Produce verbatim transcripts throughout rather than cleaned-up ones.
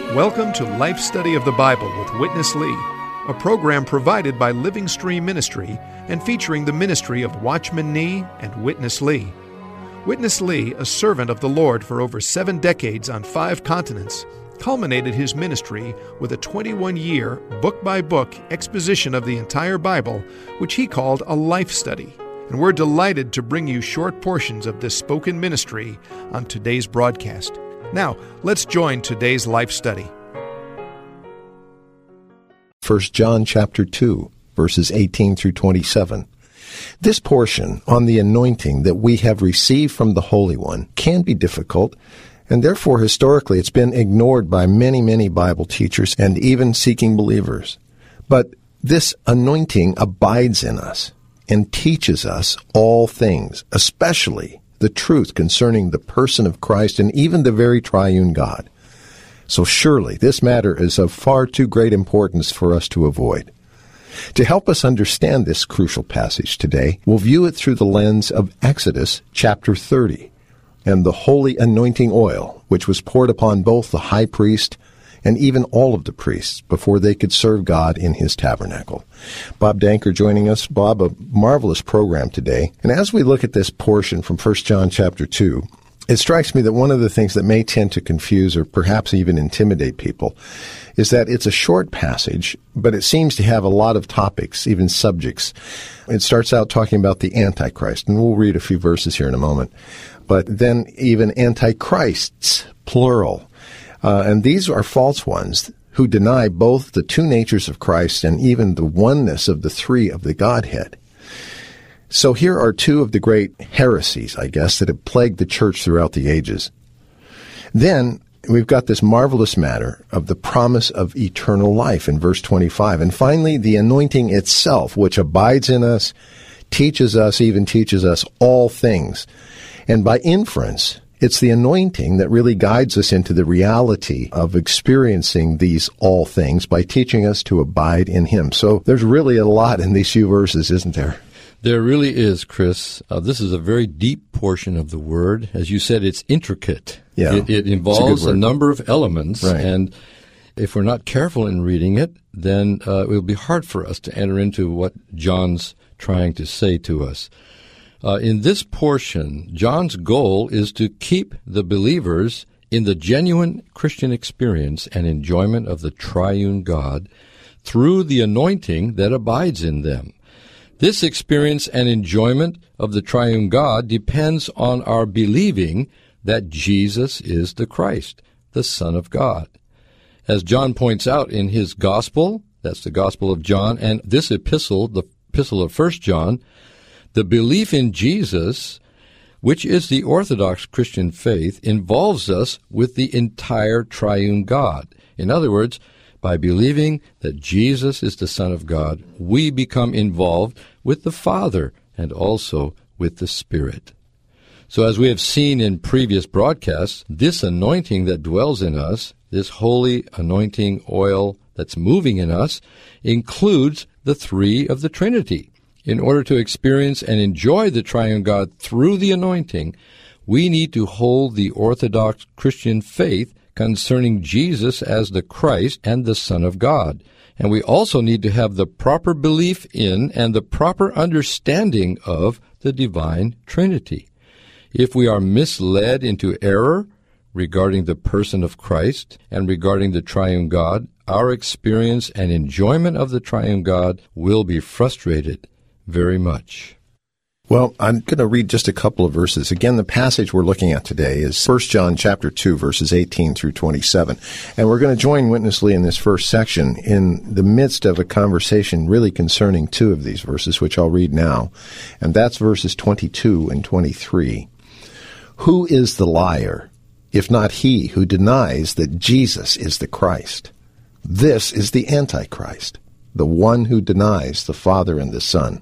Welcome to Life Study of the Bible with Witness Lee, a program provided by Living Stream Ministry and featuring the ministry of Watchman Nee and Witness Lee. Witness Lee, a servant of the Lord for over seven decades on five continents, culminated his ministry with a twenty-one-year, book-by-book exposition of the entire Bible, which he called a life study. And we're delighted to bring you short portions of this spoken ministry on today's broadcast. Now, let's join today's life study. First John chapter two, verses eighteen through twenty-seven. This portion on the anointing that we have received from the Holy One can be difficult, and therefore historically it's been ignored by many, many Bible teachers and even seeking believers. But this anointing abides in us and teaches us all things, especially the truth concerning the person of Christ and even the very triune God. So surely this matter is of far too great importance for us to avoid. To help us understand this crucial passage today, we'll view it through the lens of Exodus chapter thirty and the holy anointing oil, which was poured upon both the high priest and even all of the priests before they could serve God in his tabernacle. Bob Danker joining us. Bob, a marvelous program today. And as we look at this portion from First John chapter two, it strikes me that one of the things that may tend to confuse or perhaps even intimidate people is that it's a short passage, but it seems to have a lot of topics, even subjects. It starts out talking about the Antichrist, and we'll read a few verses here in a moment. But then even antichrists, plural. Uh, and these are false ones who deny both the two natures of Christ and even the oneness of the three of the Godhead. So here are two of the great heresies, I guess, that have plagued the church throughout the ages. Then we've got this marvelous matter of the promise of eternal life in verse twenty-five. And finally, the anointing itself, which abides in us, teaches us, even teaches us all things. And by inference, it's the anointing that really guides us into the reality of experiencing these all things by teaching us to abide in Him. So there's really a lot in these few verses, isn't there? There really is, Chris. Uh, this is a very deep portion of the Word. As you said, it's intricate. Yeah, it, it involves a, a number of elements, right. And if we're not careful in reading it, then uh, it will be hard for us to enter into what John's trying to say to us. Uh, in this portion, John's goal is to keep the believers in the genuine Christian experience and enjoyment of the triune God through the anointing that abides in them. This experience and enjoyment of the triune God depends on our believing that Jesus is the Christ, the Son of God. As John points out in his gospel, that's the Gospel of John, and this epistle, the epistle of First John, the belief in Jesus, which is the Orthodox Christian faith, involves us with the entire triune God. In other words, by believing that Jesus is the Son of God, we become involved with the Father and also with the Spirit. So as we have seen in previous broadcasts, this anointing that dwells in us, this holy anointing oil that's moving in us, includes the three of the Trinity. In order to experience and enjoy the triune God through the anointing, we need to hold the Orthodox Christian faith concerning Jesus as the Christ and the Son of God. And we also need to have the proper belief in and the proper understanding of the divine Trinity. If we are misled into error regarding the person of Christ and regarding the triune God, our experience and enjoyment of the triune God will be frustrated very much. Well, I'm going to read just a couple of verses. Again, the passage we're looking at today is First John chapter two, verses eighteen through twenty-seven. And we're going to join Witness Lee in this first section in the midst of a conversation really concerning two of these verses, which I'll read now. And that's verses twenty-two and twenty-three. Who is the liar, if not he who denies that Jesus is the Christ? This is the Antichrist, the one who denies the Father and the Son.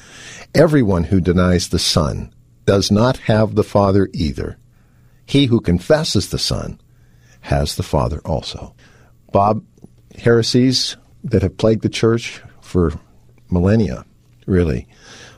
Everyone who denies the Son does not have the Father either. He who confesses the Son has the Father also. Bob, heresies that have plagued the church for millennia, really.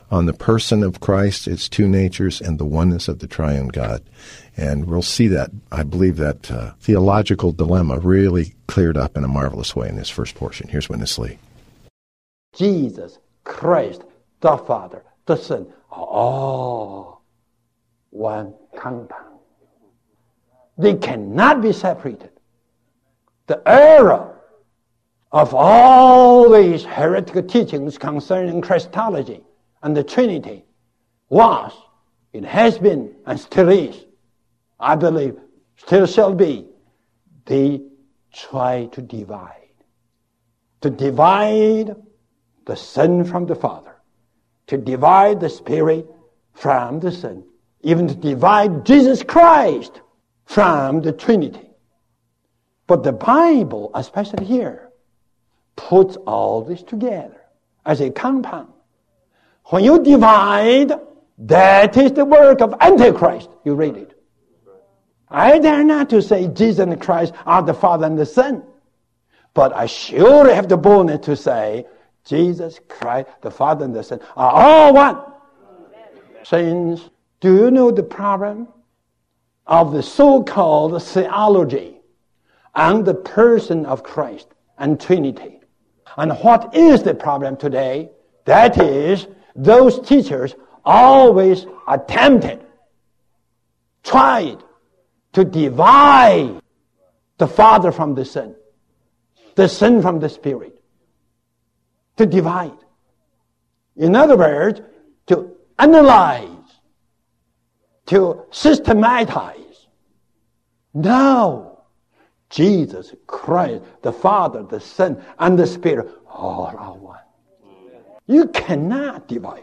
on the person of Christ, its two natures, and the oneness of the triune God. And we'll see that, I believe, that uh, theological dilemma really cleared up in a marvelous way in this first portion. Here's Witness Lee. Jesus Christ, the Father, the Son, are all one compound. They cannot be separated. The error of all these heretical teachings concerning Christology and the Trinity was, it has been, and still is, I believe, still shall be, they try to divide. To divide the Son from the Father. To divide the Spirit from the Son. Even to divide Jesus Christ from the Trinity. But the Bible, especially here, puts all this together as a compound. When you divide, that is the work of Antichrist. You read it. I dare not to say Jesus and Christ are the Father and the Son. But I surely have the boldness to say Jesus Christ, the Father and the Son, are all one. Saints, do you know the problem of the so-called theology and the person of Christ and Trinity? And what is the problem today? That is, those teachers always attempted, tried to divide the Father from the Son, the Son from the Spirit. To divide. In other words, to analyze, to systematize. No. Jesus Christ, the Father, the Son, and the Spirit, all are one. You cannot divide.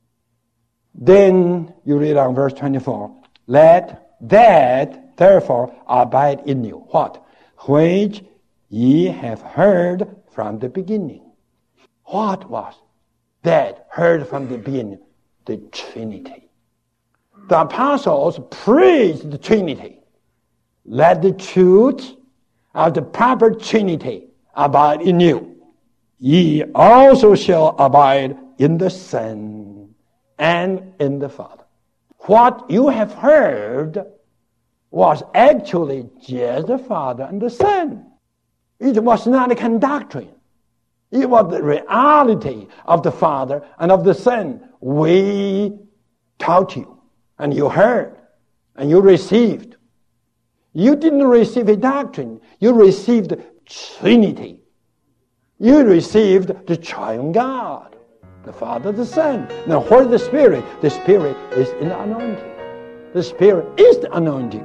Then you read on verse twenty-four, let that therefore abide in you. What? Which ye have heard from the beginning. What was that heard from the beginning? The Trinity. The apostles preached the Trinity. Let the truth of the proper Trinity abide in you. Ye also shall abide in the Son and in the Father. What you have heard was actually just the Father and the Son. It was not a doctrine. It was the reality of the Father and of the Son. We taught you, and you heard, and you received. You didn't receive a doctrine. You received Trinity. You received the triune God, the Father, the Son. Now, where's the Spirit? The Spirit is in the anointing. The Spirit is the anointing.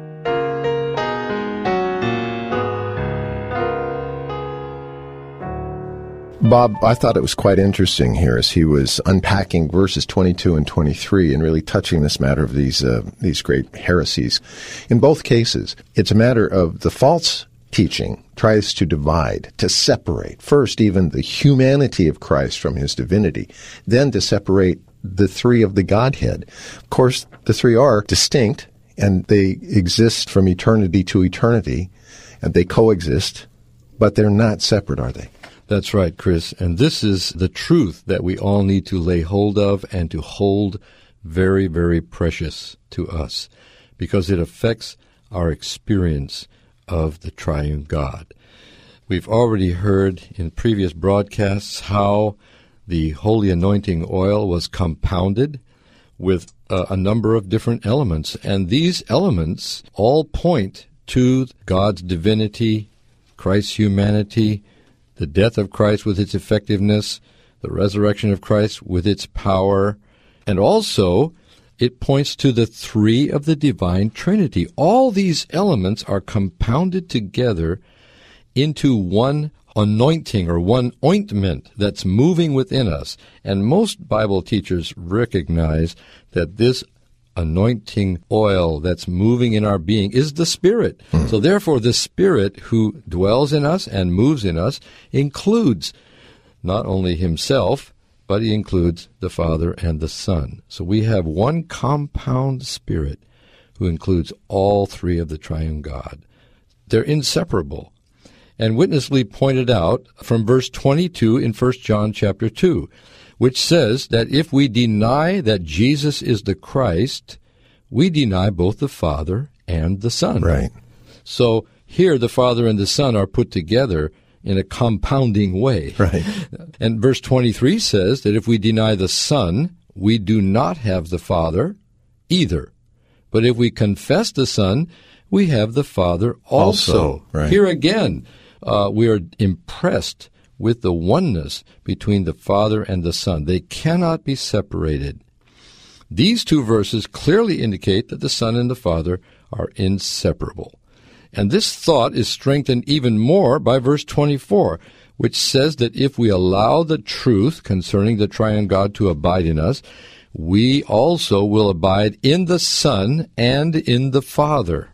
Bob, I thought it was quite interesting here as he was unpacking verses twenty-two and twenty-three and really touching this matter of these uh, these great heresies. In both cases, it's a matter of the false teaching tries to divide, to separate, first even the humanity of Christ from his divinity, then to separate the three of the Godhead. Of course, the three are distinct, and they exist from eternity to eternity, and they coexist, but they're not separate, are they? That's right, Chris. And this is the truth that we all need to lay hold of and to hold very, very precious to us, because it affects our experience of the triune God. We've already heard in previous broadcasts how the holy anointing oil was compounded with uh, a number of different elements, and these elements all point to God's divinity, Christ's humanity, the death of Christ with its effectiveness, the resurrection of Christ with its power, and also it points to the three of the divine Trinity. All these elements are compounded together into one anointing or one ointment that's moving within us. And most Bible teachers recognize that this anointing oil that's moving in our being is the Spirit. Mm. So therefore, the Spirit who dwells in us and moves in us includes not only himself, but he includes the Father and the Son. So we have one compound Spirit who includes all three of the triune God. They're inseparable. And Witness Lee pointed out from verse twenty-two in First John chapter two, which says that if we deny that Jesus is the Christ, we deny both the Father and the Son. Right. So here the Father and the Son are put together in a compounding way. Right. And verse twenty-three says that if we deny the Son, we do not have the Father either. But if we confess the Son, we have the Father also. Also, right. Here again, uh, we are impressed with the oneness between the Father and the Son. They cannot be separated. These two verses clearly indicate that the Son and the Father are inseparable. And this thought is strengthened even more by verse twenty-four, which says that if we allow the truth concerning the triune God to abide in us, we also will abide in the Son and in the Father.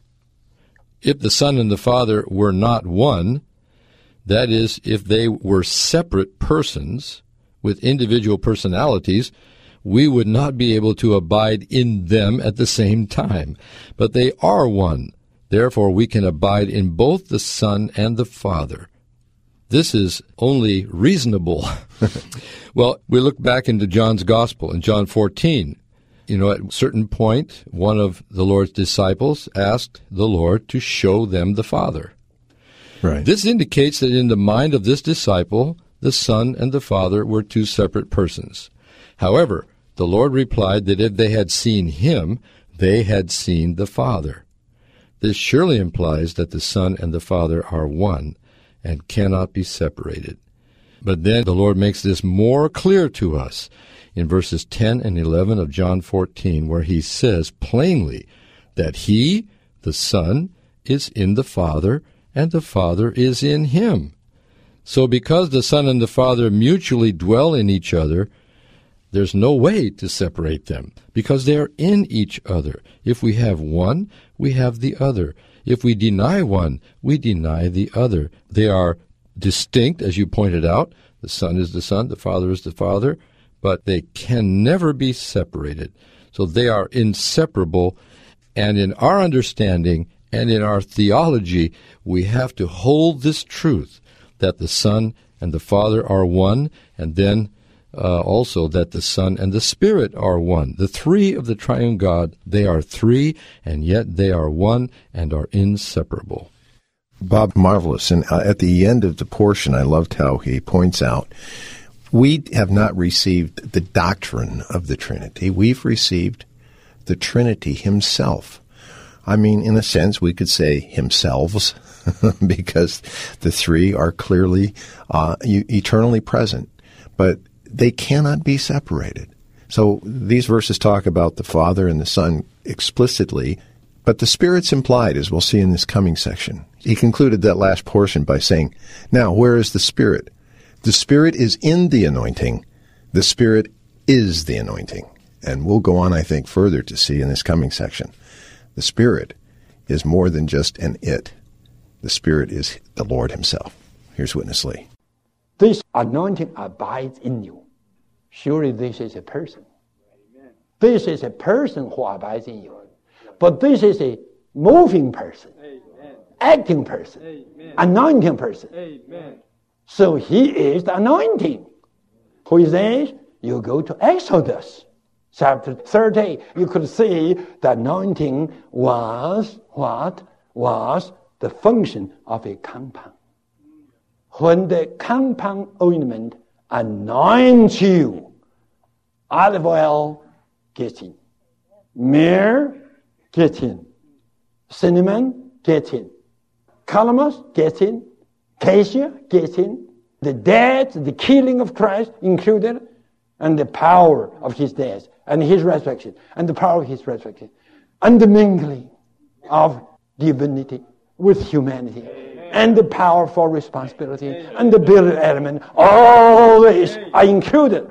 If the Son and the Father were not one, that is, if they were separate persons with individual personalities, we would not be able to abide in them at the same time. But they are one. Therefore, we can abide in both the Son and the Father. This is only reasonable. Well, we look back into John's Gospel in John fourteen. You know, at a certain point, one of the Lord's disciples asked the Lord to show them the Father. Right. This indicates that in the mind of this disciple, the Son and the Father were two separate persons. However, the Lord replied that if they had seen him, they had seen the Father. This surely implies that the Son and the Father are one and cannot be separated. But then the Lord makes this more clear to us in verses ten and eleven of John fourteen, where he says plainly that he, the Son, is in the Father, and the Father is in him. So because the Son and the Father mutually dwell in each other, there's no way to separate them, because they are in each other. If we have one, we have the other. If we deny one, we deny the other. They are distinct, as you pointed out. The Son is the Son, the Father is the Father, but they can never be separated. So they are inseparable, and in our understanding and in our theology, we have to hold this truth that the Son and the Father are one, and then uh, also that the Son and the Spirit are one. The three of the triune God, they are three, and yet they are one and are inseparable. Bob, marvelous. And uh, at the end of the portion, I loved how he points out, we have not received the doctrine of the Trinity. We've received the Trinity himself. I mean, in a sense, we could say himselves, because the three are clearly uh, eternally present, but they cannot be separated. So these verses talk about the Father and the Son explicitly, but the Spirit's implied, as we'll see in this coming section. He concluded that last portion by saying, now, where is the Spirit? The Spirit is in the anointing. The Spirit is the anointing. And we'll go on, I think, further to see in this coming section. The Spirit is more than just an it. The Spirit is the Lord himself. Here's Witness Lee. This anointing abides in you. Surely this is a person. Amen. This is a person who abides in you. But this is a moving person, Amen. Acting person, Amen. Anointing person. Amen. So he is the anointing. Who is this? You go to Exodus chapter thirty. You could see the anointing was what? Was the function of a compound. When the compound ointment anoints you, olive oil gets in, myrrh gets in, cinnamon gets in, calamus gets in, cassia gets in, the death, the killing of Christ included, and the power of his death, and his resurrection, and the power of his resurrection, and the mingling of divinity with humanity, and the power for responsibility, and the building element, all these are included.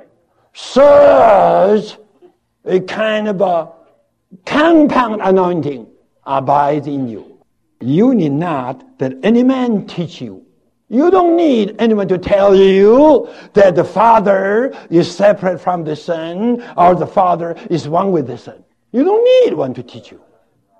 Such a kind of a compound anointing abides in you. You need not that any man teach you. You don't need anyone to tell you that the Father is separate from the Son, or the Father is one with the Son. You don't need one to teach you.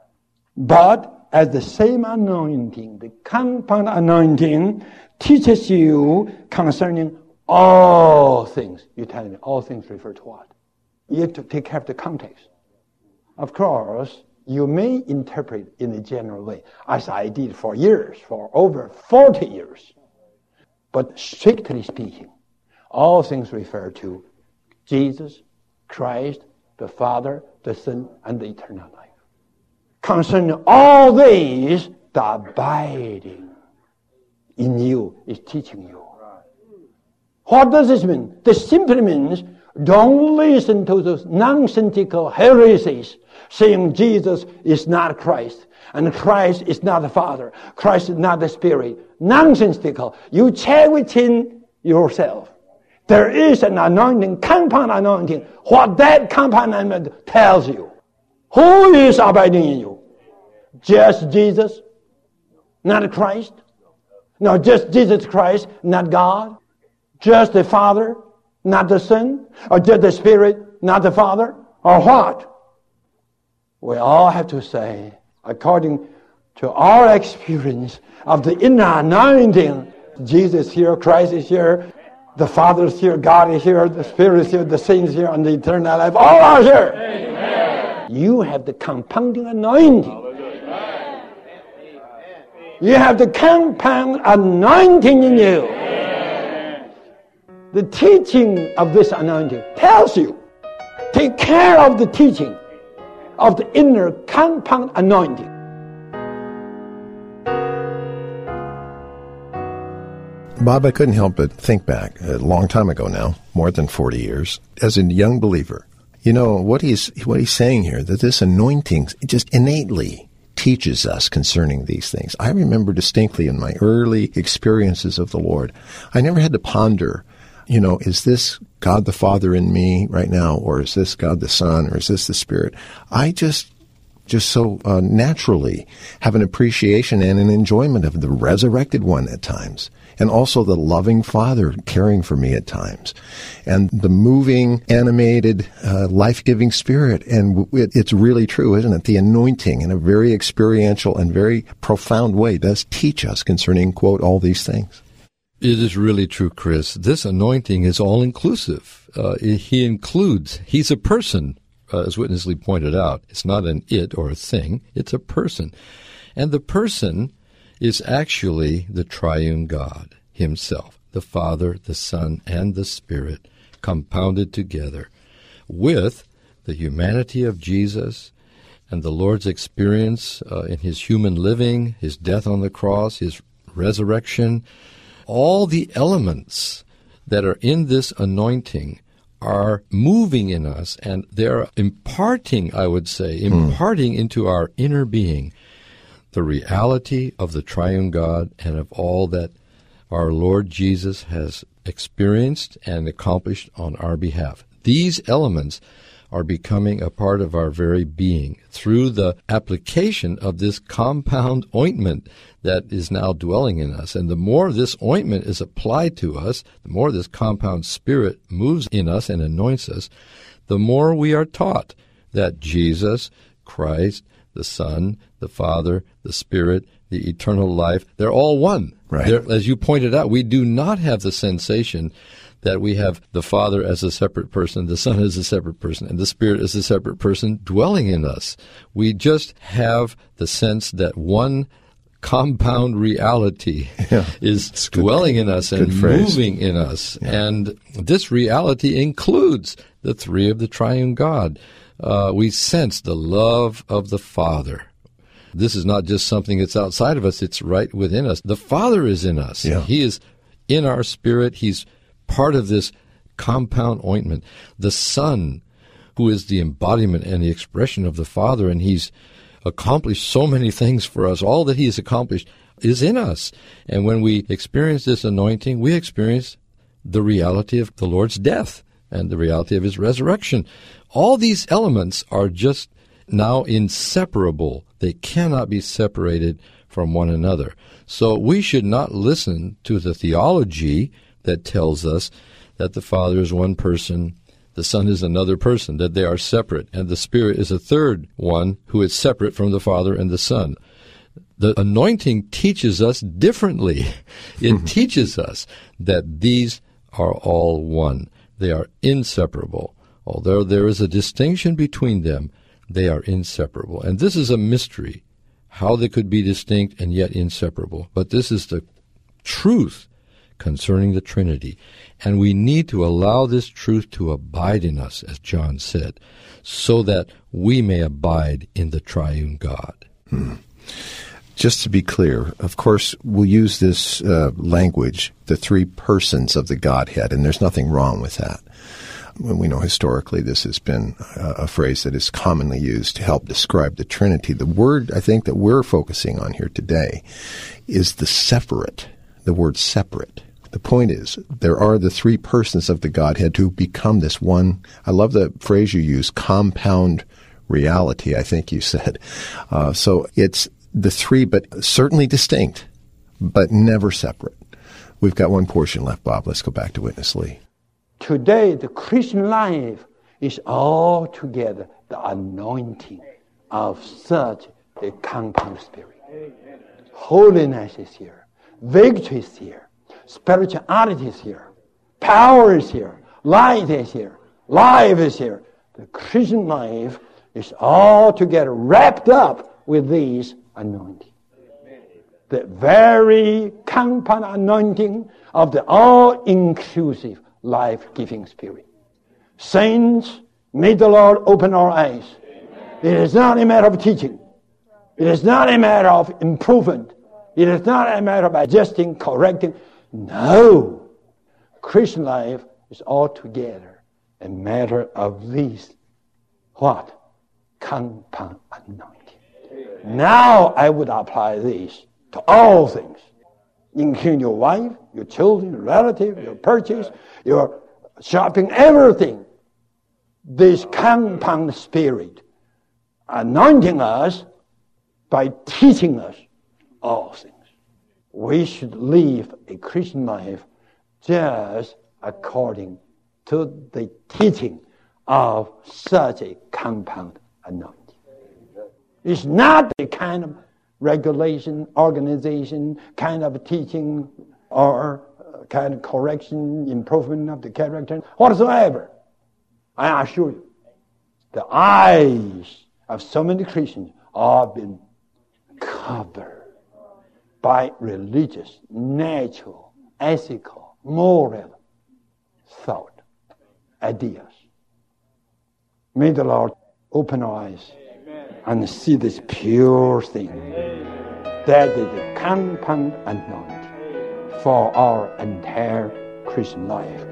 But as the same anointing, the compound anointing, teaches you concerning All things. You tell me, all things refer to what? You have to take care of the context. Of course, you may interpret in a general way, as I did for years, for over forty years. But strictly speaking, all things refer to Jesus, Christ, the Father, the Son, and the eternal life. Concerning all these, the abiding in you is teaching you. What does this mean? This simply means don't listen to those nonsensical heresies saying Jesus is not Christ and Christ is not the Father, Christ is not the Spirit. Nonsensical. You check within yourself. There is an anointing, compound anointing. What that compound anointing tells you. Who is abiding in you? Just Jesus, not Christ? No, just Jesus Christ, not God? Just the Father, not the Son? Or just the Spirit, not the Father? Or what? We all have to say, according to our experience of the inner anointing, Jesus is here, Christ is here, the Father is here, God is here, the Spirit is here, the saints here, and the eternal life, all are here. Amen. You have the compounding anointing. Amen. You have the compound anointing in you. Amen. The teaching of this anointing tells you, take care of the teaching of the inner compound anointing. Bob, I couldn't help but think back a long time ago now, more than forty years, as a young believer. You know, what he's what he's saying here, that this anointing just innately teaches us concerning these things. I remember distinctly in my early experiences of the Lord, I never had to ponder, you know, is this God the Father in me right now, or is this God the Son, or is this the Spirit? I just just so uh, naturally have an appreciation and an enjoyment of the resurrected one at times, and also the loving Father caring for me at times, and the moving, animated, uh, life-giving Spirit. And it, it's really true, isn't it? The anointing in a very experiential and very profound way does teach us concerning, quote, all these things. It is really true, Chris. This anointing is all-inclusive. Uh, he includes, he's a person, uh, as Witness Lee pointed out. It's not an it or a thing. It's a person. And the person is actually the triune God himself, the Father, the Son, and the Spirit, compounded together with the humanity of Jesus and the Lord's experience uh, in his human living, his death on the cross, his resurrection. All the elements that are in this anointing are moving in us, and they're imparting, I would say, imparting mm. into our inner being the reality of the triune God and of all that our Lord Jesus has experienced and accomplished on our behalf. These elements are becoming a part of our very being through the application of this compound ointment that is now dwelling in us. And the more this ointment is applied to us, the more this compound spirit moves in us and anoints us, the more we are taught that Jesus, Christ, the Son, the Father, the Spirit, the eternal life, they're all one. Right. They're, as you pointed out, we do not have the sensation that we have the Father as a separate person, the Son as a separate person, and the Spirit as a separate person dwelling in us. We just have the sense that one compound reality yeah, is dwelling good, in us and moving in us. Yeah. And this reality includes the three of the triune God. Uh, we sense the love of the Father. This is not just something that's outside of us, it's right within us. The Father is in us. Yeah. He is in our spirit. He's part of this compound ointment. The Son, who is the embodiment and the expression of the Father, and he's accomplished so many things for us. All that he has accomplished is in us. And when we experience this anointing, we experience the reality of the Lord's death and the reality of his resurrection. All these elements are just now inseparable. They cannot be separated from one another. So we should not listen to the theology that tells us that the Father is one person, the Son is another person, that they are separate, and the Spirit is a third one who is separate from the Father and the Son. The anointing teaches us differently. It teaches us that these are all one. They are inseparable. Although there is a distinction between them, they are inseparable. And this is a mystery, how they could be distinct and yet inseparable. But this is the truth concerning the Trinity. And we need to allow this truth to abide in us, as John said, so that we may abide in the triune God. Hmm. Just to be clear, of course, we'll use this uh, language, the three persons of the Godhead, and there's nothing wrong with that. We know historically this has been a phrase that is commonly used to help describe the Trinity. The word, I think, that we're focusing on here today is the separate, the word separate. The point is, there are the three persons of the Godhead who become this one. I love the phrase you use, compound reality, I think you said. Uh, so it's the three, but certainly distinct, but never separate. We've got one portion left, Bob. Let's go back to Witness Lee. Today, the Christian life is altogether the anointing of such a compound spirit. Holiness is here. Victory is here. Spirituality is here. Power is here. Light is here. Life is here. The Christian life is altogether wrapped up with these anointing. The very compound anointing of the all-inclusive life-giving spirit. Saints, may the Lord open our eyes. It is not a matter of teaching. It is not a matter of improvement. It is not a matter of adjusting, correcting. No. Christian life is altogether a matter of these, what? Compound anointing. Now I would apply this to all things, including your wife, your children, your relative, your purchase, your shopping, everything. This compound spirit anointing us by teaching us all things. We should live a Christian life just according to the teaching of such a compound anointing. It's not the kind of regulation, organization, kind of teaching, or kind of correction, improvement of the character, whatsoever. I assure you, the eyes of so many Christians are being covered by religious, natural, ethical, moral thought, ideas. May the Lord open our eyes and see this pure thing. That is the compound anointing for our entire Christian life.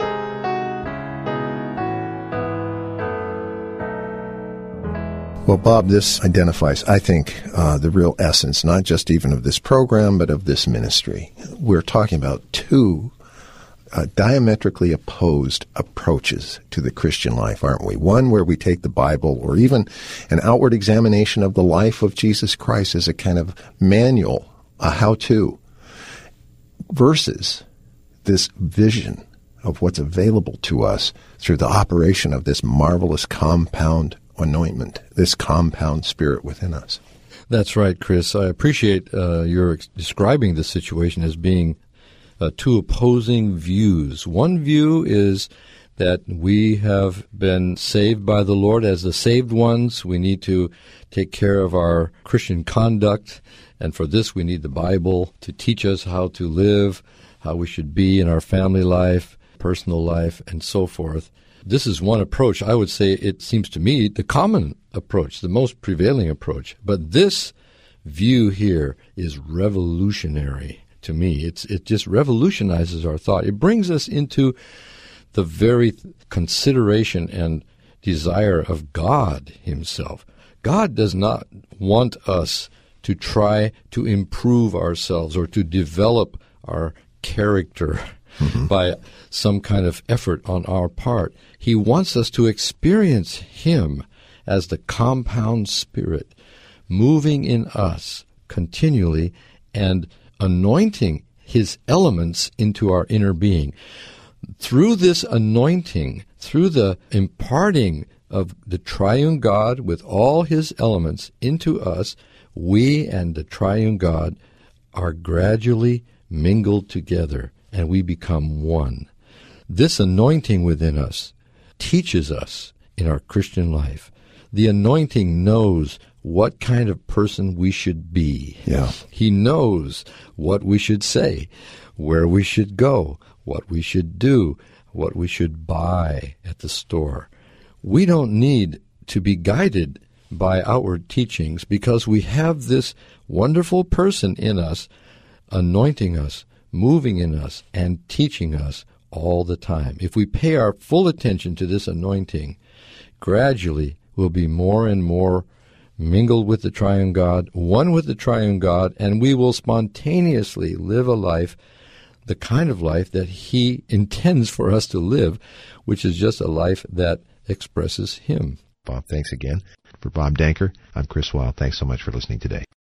Well, Bob, this identifies, I think, uh, the real essence, not just even of this program, but of this ministry. We're talking about two uh, diametrically opposed approaches to the Christian life, aren't we? One where we take the Bible or even an outward examination of the life of Jesus Christ as a kind of manual, a how-to, versus this vision of what's available to us through the operation of this marvelous compound anointment, this compound spirit within us. That's right, Chris. I appreciate uh, your ex- describing the situation as being uh, two opposing views. One view is that we have been saved by the Lord as the saved ones. We need to take care of our Christian conduct, and for this we need the Bible to teach us how to live, how we should be in our family life, personal life, and so forth. This is one approach. I would say it seems to me the common approach, the most prevailing approach. But this view here is revolutionary to me. It's it just revolutionizes our thought. It brings us into the very consideration and desire of God himself. God does not want us to try to improve ourselves or to develop our character Mm-hmm. by some kind of effort on our part. He wants us to experience him as the compound spirit moving in us continually and anointing his elements into our inner being. Through this anointing, through the imparting of the triune God with all his elements into us, we and the triune God are gradually mingled together, and we become one. This anointing within us teaches us in our Christian life. The anointing knows what kind of person we should be. Yeah. He knows what we should say, where we should go, what we should do, what we should buy at the store. We don't need to be guided by outward teachings because we have this wonderful person in us, anointing us, moving in us, and teaching us all the time. If we pay our full attention to this anointing, gradually we'll be more and more mingled with the triune God, one with the triune God, and we will spontaneously live a life, the kind of life that he intends for us to live, which is just a life that expresses him. Bob, thanks again. For Bob Danker, I'm Chris Wilde. Thanks so much for listening today.